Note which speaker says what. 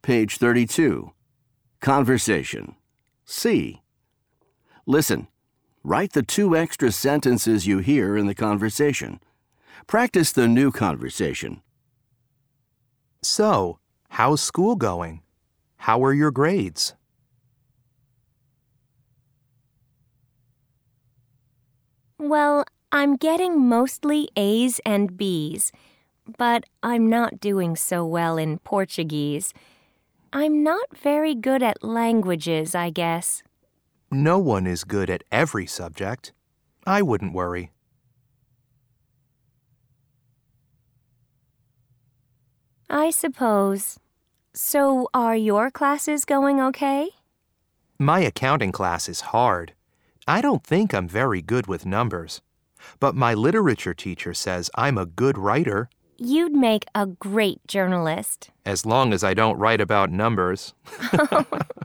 Speaker 1: Page 32. Conversation. C. Listen. Write the 2 extra sentences you hear in the conversation. Practice the new conversation.
Speaker 2: So, how's school going? How are your grades?
Speaker 3: Well, I'm getting mostly A's and B's, but I'm not doing so well in Portuguese. I'm not very good at languages, I guess.
Speaker 2: No one is good at every subject. I wouldn't worry.
Speaker 3: I suppose. So, are your classes going okay?
Speaker 2: My accounting class is hard. I don't think I'm very good with numbers. But my literature teacher says I'm a good writer.
Speaker 3: You'd make a great journalist.
Speaker 2: As long as I don't write about numbers.